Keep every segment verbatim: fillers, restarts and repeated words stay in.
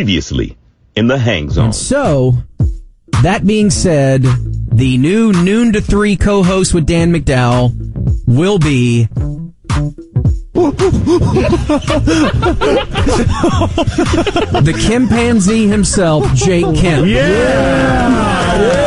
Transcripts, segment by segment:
Previously in the Hang Zone. And so, that being said, the new noon to three co-host with Dan McDowell will be the chimpanzee himself, Jake Kemp. Yeah! yeah!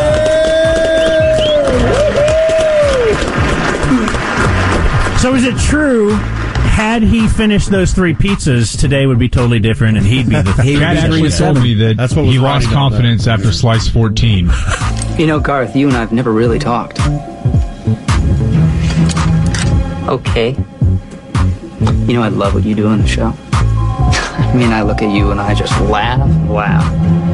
So is it true, had he finished those three pizzas, today would be totally different and he'd be the... He actually told me that That's what he lost confidence after slice fourteen. You know, Garth, you and I have never really talked. Okay. You know, I love what you do on the show. I mean, I look at you and I just laugh and laugh.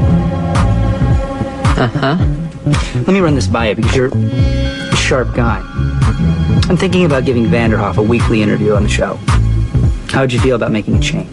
Uh-huh. Let me run this by you because you're a sharp guy. I'm thinking about giving Vanderhoff a weekly interview on the show. How would you feel about making a change?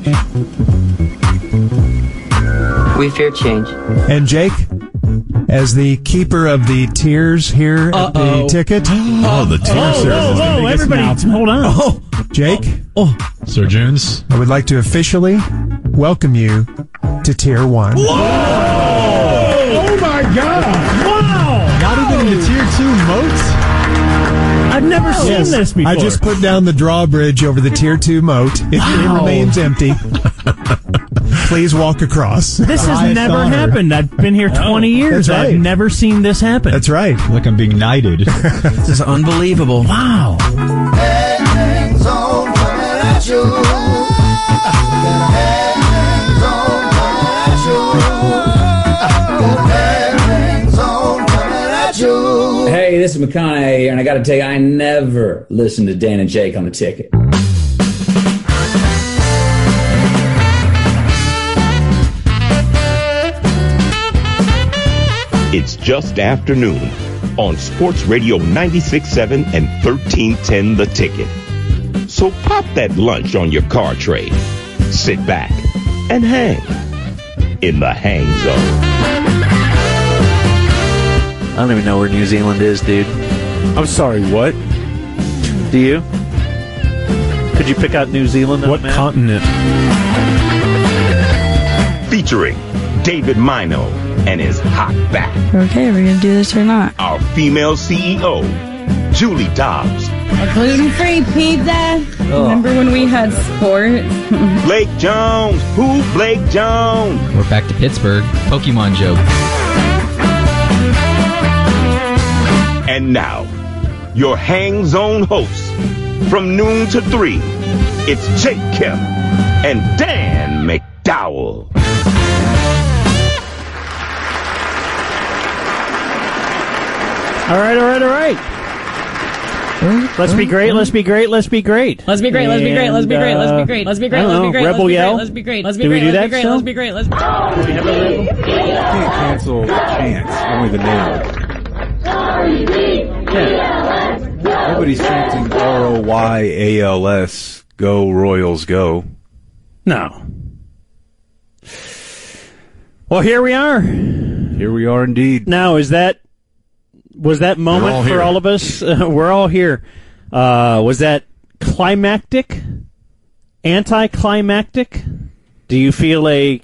We fear change. And Jake, as the keeper of the tiers here Uh-oh. at the ticket. Oh, the tier Oh, service. whoa, whoa, everybody, hold on. Oh, Jake, Oh, Sir Jones. I would like to officially welcome you to Tier one. Whoa! Oh, my God. Wow! Not even in the tier two moats? I've never seen Yes, this before. I just put down the drawbridge over the Tier two moat. It, Wow. it remains empty. Please walk across. This has Highest never honor. happened. I've been here twenty years. That's right. I've never seen this happen. That's right. Like I'm being knighted. this is unbelievable. Wow. Hang Zone coming at you. Hang Zone coming at you. Hang Zone coming at you. Hey, this is McConaughey, and I got to tell you, I never listened to Dan and Jake on the ticket. It's just afternoon on Sports Radio ninety-six point seven and thirteen ten The Ticket. So pop that lunch on your car tray, sit back, and hang in the Hang Zone. I don't even know where New Zealand is, dude. I'm sorry, what? Do you? Could you pick out New Zealand on What the map? continent? Featuring David Mino and his hot back. Okay, are we gonna do this or not? Our female C E O, Julie Dobbs. A gluten-free pizza. Remember when we had sports? Blake Jones. Who? Blake Jones. We're back to Pittsburgh. Pokemon joke. And now, your Hang Zone hosts from noon to three. It's Jake Kemp and Dan McDowell. All right, all right, all right. Let's be great, let's be great, let's be great. Let's be great, let's be great, let's be great, let's be great, let's be great, let's be great, Rebel yell. let's be great, let's be Do we great, do let's be that great, still? let's be great, let's be great. Do we have a rebel? You can't cancel the chants, only the name. Yeah. Nobody's chanting R O Y A L S, go Royals go. No. Well, here we are. Here we are indeed. Now, is that, was that moment all for here. all of us? Uh, we're all here. Uh, was that climactic? Anticlimactic? Do you feel a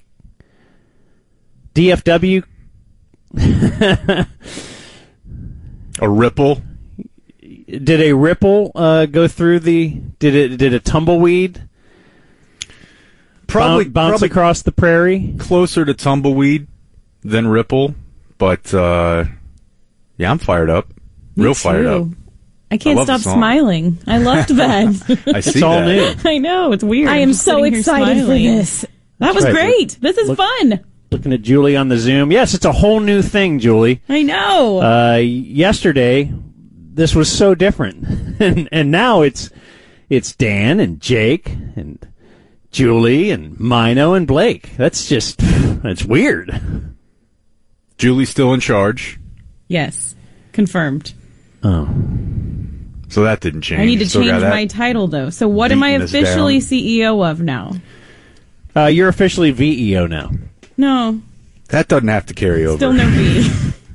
D F W? A ripple? Did a ripple uh, go through the? Did it? Did a tumbleweed? Probably bounce, bounce probably across the prairie. Closer to tumbleweed than ripple, but uh, yeah, I'm fired up. Me Real fired too. up. I can't I love stop the song. smiling. I loved that. I see It's all that. new. I know, it's weird. I am Just so sitting here excited for smiling. this. That was right. great. This is Look- fun. Looking at Julie on the Zoom. Yes, it's a whole new thing, Julie. I know. Uh, yesterday, this was so different, and and now it's it's Dan and Jake and Julie and Mino and Blake. That's just that's weird. Julie's still in charge, Yes. Confirmed. Oh, so that didn't change. I need to Still got change that my title, though. So what am I beating us officially down. C E O of now? uh, you're officially V E O now. No. That doesn't have to carry over. Still no V.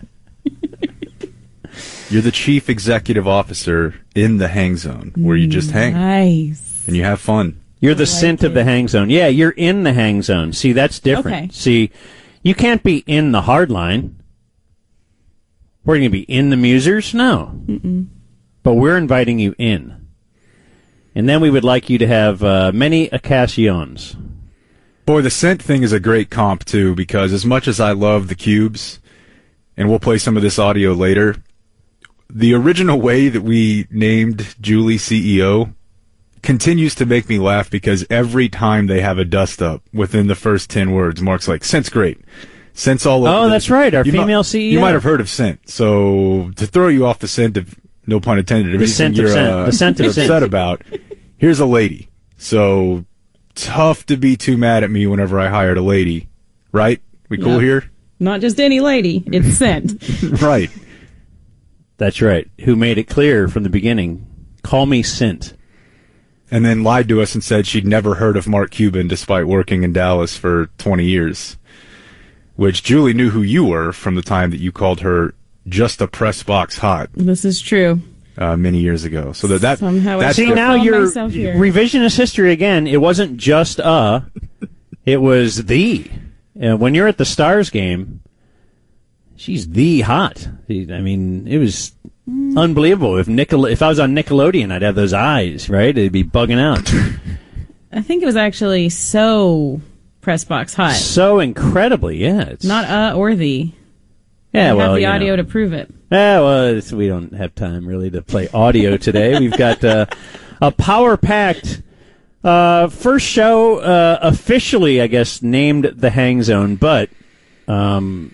You're the chief executive officer in the hang zone, where you just hang Nice. and you have fun. You're the like scent of it. the hang zone. Yeah, you're in the hang zone. See, that's different. Okay. See, you can't be in the hard line. We're going to be in the musers? No. Mm-mm. But we're inviting you in. And then we would like you to have uh, many occasions. Boy, the scent thing is a great comp, too, because as much as I love the cubes, and we'll play some of this audio later, the original way that we named Julie C E O continues to make me laugh because every time they have a dust-up within the first ten words, Mark's like, scent's great. Scent's all over. Oh, this. that's right, our You female mi- C E O. You might have heard of scent. So to throw you off the scent of, no pun intended, The scent of you're, scent. uh, The scent of you're scent. upset about, here's a lady. So tough to be too mad at me whenever I hired a lady. Right? We cool Yeah. here? Not just any lady. It's scent. Right. That's right. Who made it clear from the beginning, call me Scent. And then lied to us and said she'd never heard of Mark Cuban despite working in Dallas for twenty years. Which Julie knew who you were from the time that you called her just a press box hot This is true. uh, many years ago. So that, that Somehow I that's See, still now found you're myself here. revisionist history again. It wasn't just a, it was the. Uh, when you're at the Stars game, she's the hot. I mean, it was unbelievable. If Nickel, if I was on Nickelodeon, I'd have those eyes, right? It'd be bugging out. I think it was actually so press box hot. So incredibly, yeah. It's, Not uh or the. yeah, I well, have the you audio know. to prove it. Yeah, well, it's, we don't have time really to play audio today. We've got uh, a power-packed uh, first show uh, officially, I guess, named the Hang Zone, but um,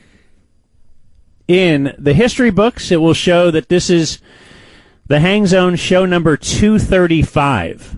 in the history books, it will show that this is the Hang Zone show number two thirty-five.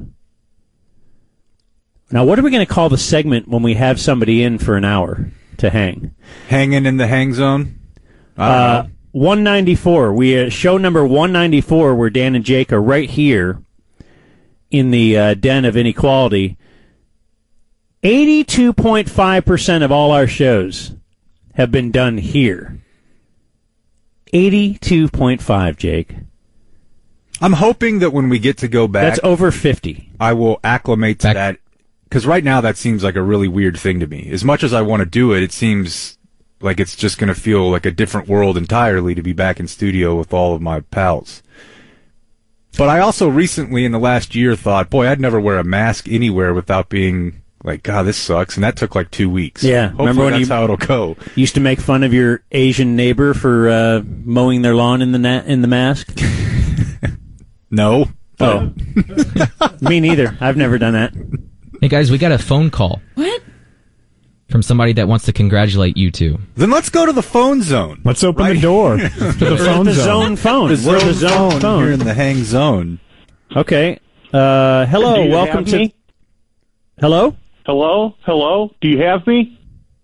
Now, what are we going to call the segment when we have somebody in for an hour to hang? hanging in the hang zone. I don't Uh, know. one ninety-four. We uh, show number one ninety-four, where Dan and Jake are right here in the uh, den of inequality. eighty-two point five percent of all our shows have been done here. eighty-two point five, Jake. I'm hoping that when we get to go back, That's over fifty. I will acclimate to Back- that. Because right now that seems like a really weird thing to me. As much as I want to do it, it seems like it's just going to feel like a different world entirely to be back in studio with all of my pals. But I also recently, in the last year, thought, boy, I'd never wear a mask anywhere without being like, God, this sucks. And that took like two weeks. Yeah, Hopefully remember when that's you- how it'll go. Used to make fun of your Asian neighbor for uh, mowing their lawn in the na- in the mask? No. Oh. Me neither. I've never done that. Hey guys, we got a phone call. What? From somebody that wants to congratulate you two. Then let's go to the phone zone. Let's open Right. the door to the We're phone at the zone. zone phone. The We're at the zone zone phone phone. here in the hang zone. Okay. Uh, hello. Do you Welcome have to. me? Hello. Hello? Hello? Do you have me?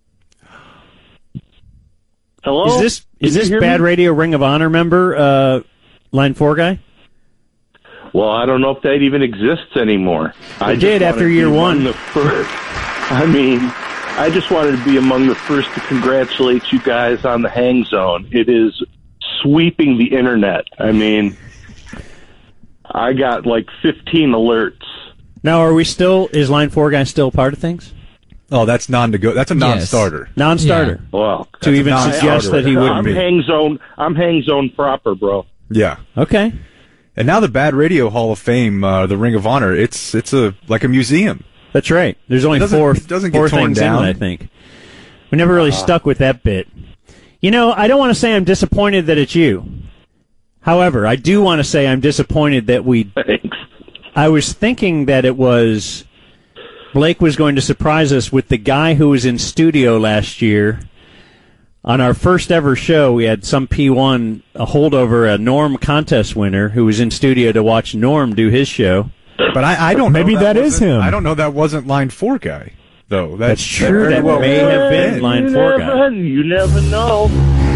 Hello? Is this Can is you this hear Bad me? Radio Ring of Honor member uh, line four guy? Well, I don't know if that even exists anymore. I It did just after wanted to year be one. among The first, I mean, I just wanted to be among the first to congratulate you guys on the hang zone. It is sweeping the internet. I mean, I got like fifteen alerts. Now, are we still? Is line four guy still part of things? Oh, that's non-to-go. That's a non-starter. Non-starter. Well, To That's even a suggest non-starter. that he wouldn't I'm be. hang zone. I'm hang zone proper, bro. Yeah. Okay. And now the Bad Radio Hall of Fame, uh, the Ring of Honor, it's it's a like a museum. That's right. There's only It doesn't- four, it doesn't get four torn things down. in it, I think. We never really stuck with that bit. You know, I don't want to say I'm disappointed that it's you. However, I do want to say I'm disappointed that we... Thanks. I was thinking that it was... Blake was going to surprise us with the guy who was in studio last year. On our first ever show, we had some P one, a holdover, a Norm contest winner, who was in studio to watch Norm do his show. But I, I don't Maybe know that is wasn't- him. I don't know that wasn't line four guy, though. That, That's true. very That well may could have been line you four never, guy. You never know.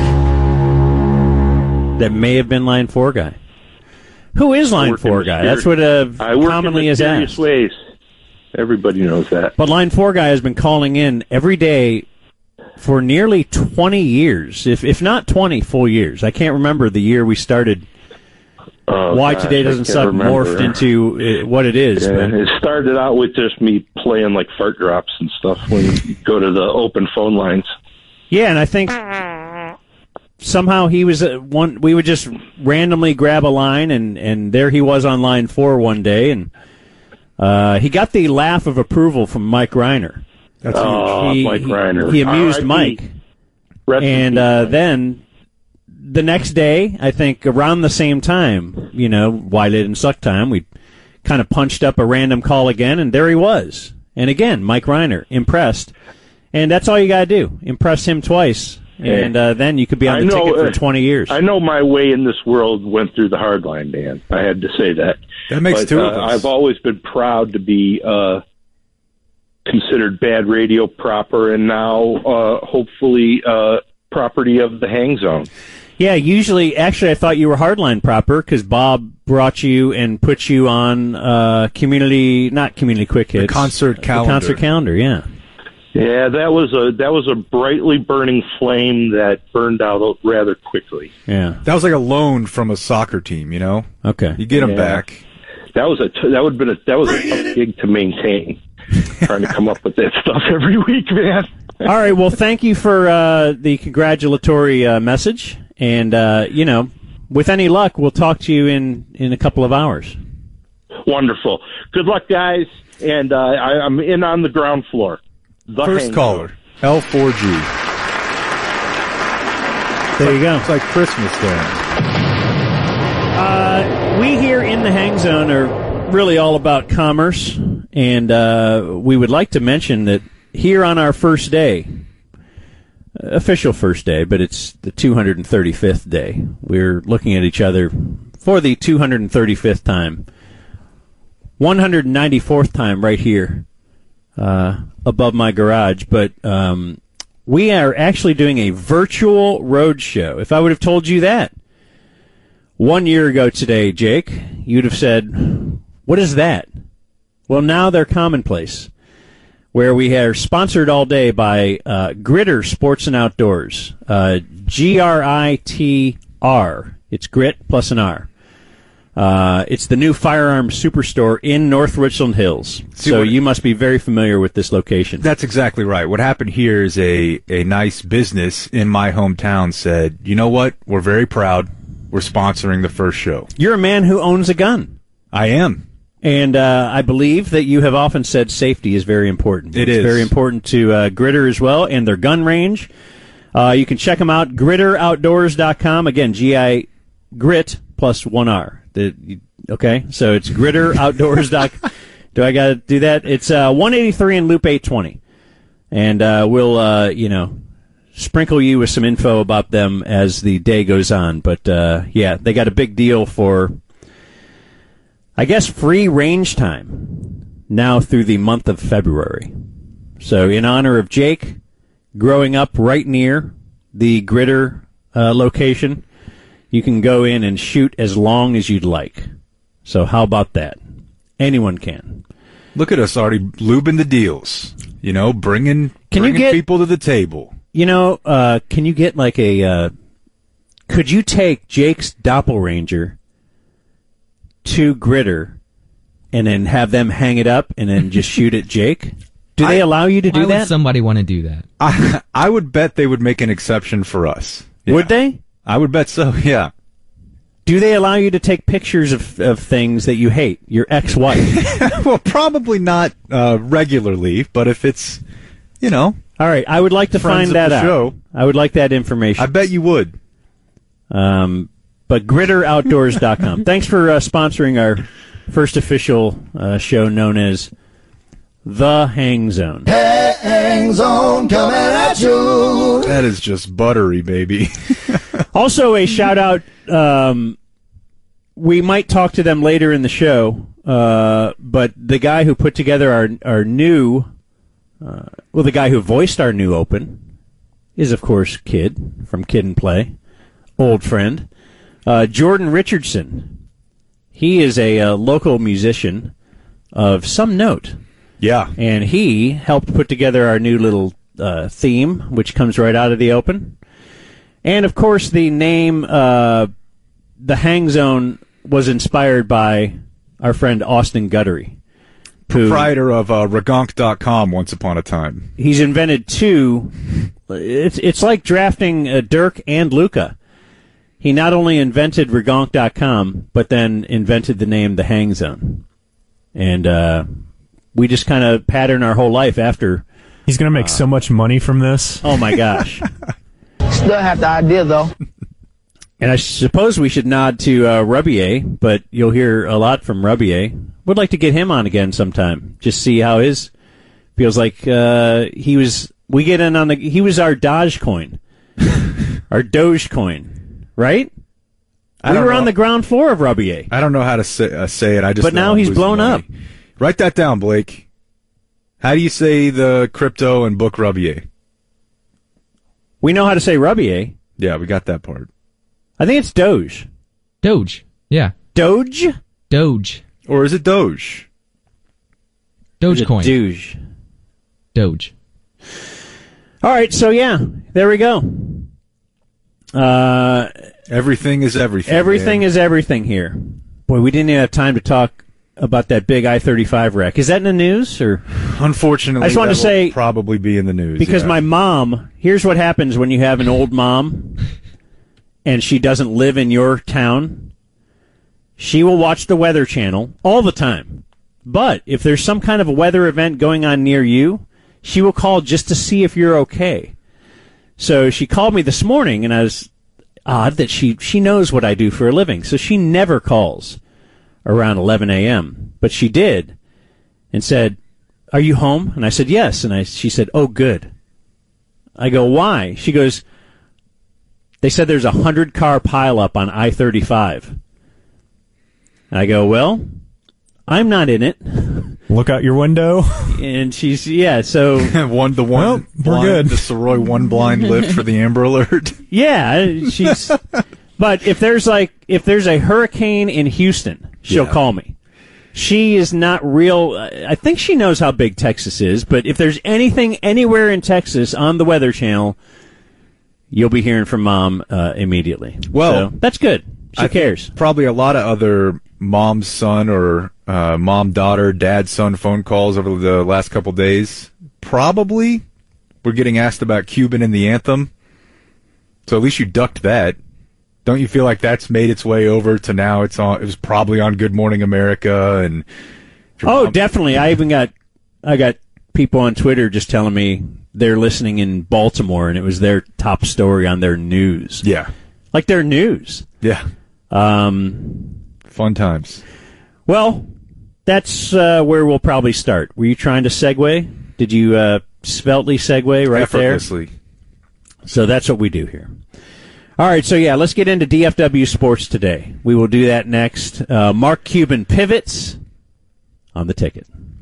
That may have been line four guy. Who is line work in four guy? mysterious- That's what uh, I work commonly in is mysterious asked. ways. Everybody knows that. But line four guy has been calling in every day for nearly twenty years, if if not twenty full years. I can't remember the year we started Oh, why gosh, Today I Doesn't can't Suck remember. morphed into uh, what it is. Yeah, but- it started out with just me playing like fart drops and stuff when you go to the open phone lines. Yeah, and I think somehow he was uh, one. We would just randomly grab a line, and, and there he was on line four one day, and uh, he got the laugh of approval from Mike Reiner. That's oh, he, Mike Reiner. He, he amused R I P Mike, and uh, then the next day, I think around the same time, you know, why didn't suck time? We kind of punched up a random call again, and there he was. And again, Mike Reiner, impressed. And that's all you got to do. Impress him twice. And uh, then you could be on the I know, ticket for uh, twenty years. I know my way in this world went through the hard line, Dan. I had to say that. That makes but, two uh, of us. I've always been proud to be uh, considered bad radio proper, and now uh, hopefully uh, property of the Hang Zone. Yeah, usually, actually, I thought you were hardline proper because Bob brought you and put you on uh, community, not community quick hits, The concert calendar. The concert calendar, yeah. Yeah, that was a that was a brightly burning flame that burned out rather quickly. Yeah, that was like a loan from a soccer team. You know, okay, you get them Yeah. back. That was a t- that would have been a that was a tough gig to maintain. Trying to come up with that stuff every week, man. All right, well, thank you for uh, the congratulatory uh, message, and uh, you know, with any luck, we'll talk to you in, in a couple of hours. Wonderful. Good luck, guys, and uh, I, I'm in on the ground floor. The First Hang caller, Zone. L four G. There you go. It's like Christmas Day. Uh, we here in the Hang Zone are really all about commerce, and uh, we would like to mention that here on our first day, official first day, but it's the two hundred thirty-fifth day, we're looking at each other for the two hundred thirty-fifth time, one hundred ninety-fourth time right here uh, above my garage, but um, we are actually doing a virtual road show. If I would have told you that one year ago today, Jake, you'd have said, what is that? Well, now they're commonplace, where we are sponsored all day by uh, Gritter Sports and Outdoors, uh, G R I T R. It's Grit plus an R. Uh, it's the new firearms superstore in North Richland Hills. See, so what- you must be very familiar with this location. That's exactly right. What happened here is a, a nice business in my hometown said, you know what? We're very proud. We're sponsoring the first show. You're a man who owns a gun. I am. And uh, I believe that you have often said safety is very important. It it's is. very important to uh, Gritter as well and their gun range. Uh, you can check them out, gritter outdoors dot com. Again, G I Grit plus one R. The, okay, so it's gritter outdoors dot com. Do I got to do that? It's uh, one eighty-three and Loop eight twenty. And uh, we'll, uh, you know, sprinkle you with some info about them as the day goes on. But, uh, yeah, they got a big deal for, I guess, free range time now through the month of February. So in honor of Jake growing up right near the Gritter uh, location, you can go in and shoot as long as you'd like. So how about that? Anyone can. Look at us already lubing the deals. You know, bringing, Can you bringing get- people to the table. You know, uh, can you get like a, uh, could you take Jake's Doppelranger to Gritter and then have them hang it up and then just shoot at Jake? Do they I- allow you to do Why that? would somebody want to do that? I, I would bet they would make an exception for us. Yeah. Would they? I would bet so, yeah. Do they allow you to take pictures of, of things that you hate? Your ex-wife? Well, probably not uh, regularly, but if it's, you know. All right, I would like to Friends find of that the out. show. I would like that information. I bet you would. Um, but gritter outdoors dot com. Thanks for uh, sponsoring our first official uh, show known as The Hang Zone. Hang Zone coming at you. That is just buttery, baby. Also, a shout out. Um, we might talk to them later in the show, uh, but the guy who put together our our new, uh, well, the guy who voiced our new Open is, of course, Kid from Kid and Play, old friend, uh, Jordan Richardson. He is a, uh local musician of some note. Yeah. And he helped put together our new little uh, theme, which comes right out of the Open. And, of course, the name, uh, the Hang Zone, was inspired by our friend Austin Guttery, who, proprietor of uh, Regonk dot com once upon a time. He's invented two. It's it's like drafting uh, Dirk and Luka. He not only invented Regonk dot com, but then invented the name The Hang Zone. And uh, we just kind of pattern our whole life after. He's going to make uh, so much money from this. Oh, my gosh. Still have the idea, though. And I suppose we should nod to uh, Rubier, but you'll hear a lot from Rubier. Would like to get him on again sometime. Just see how his feels like. Uh, he was. We get in on the. He was our Dogecoin, our Dogecoin, right? I we were know. on the ground floor of Rubier. I don't know how to say, uh, say it. I just. But now he's blown money. up. Write that down, Blake. How do you say the crypto and book Rubier? We know how to say Rubier. Yeah, we got that part. I think it's Doge. Doge. Yeah. Doge? Doge. Or is it Doge? Dogecoin. Doge. Doge. All right, so yeah, there we go. Uh, everything is everything. Everything man. is everything here. Boy, we didn't even have time to talk about that big I thirty-five wreck. Is that in the news? Or unfortunately, I just want to say probably be in the news because yeah. my mom. Here's what happens when you have an old mom, and she doesn't live in your town. She will watch the Weather Channel all the time. But if there's some kind of a weather event going on near you, she will call just to see if you're okay. So she called me this morning, and I was odd that she she knows what I do for a living, so she never calls around eleven a.m. But she did, and said, "Are you home?" And I said, "Yes." And I she said, "Oh, good." I go, "Why?" She goes, "They said there's a hundred car pileup on I thirty-five." And I go, "Well, I'm not in it." Look out your window. And she's yeah. So one the one well, we're blind, good. The Soroy one blind lift for the Amber Alert. Yeah, she's. But if there's like if there's a hurricane in Houston, she'll yeah. call me. She is not real. I think she knows how big Texas is. But if there's anything anywhere in Texas on the Weather Channel, you'll be hearing from Mom uh, immediately. Well, so, that's good. She I cares. Probably a lot of other mom-son or uh, mom-daughter, dad-son phone calls over the last couple days. Probably we're getting asked about Cuban and the anthem. So at least you ducked that. Don't you feel like that's made its way over to now? It's on. It was probably on Good Morning America and. Oh, mom- definitely. I even got I got people on Twitter just telling me they're listening in Baltimore, and it was their top story on their news. Yeah, like their news. Yeah. Um, fun times. Well, that's uh, where we'll probably start. Were you trying to segue? Did you uh, sveltely segue right Effortlessly. there? So that's what we do here. All right, so yeah, let's get into D F W Sports today. We will do that next. Uh, Mark Cuban pivots on the ticket.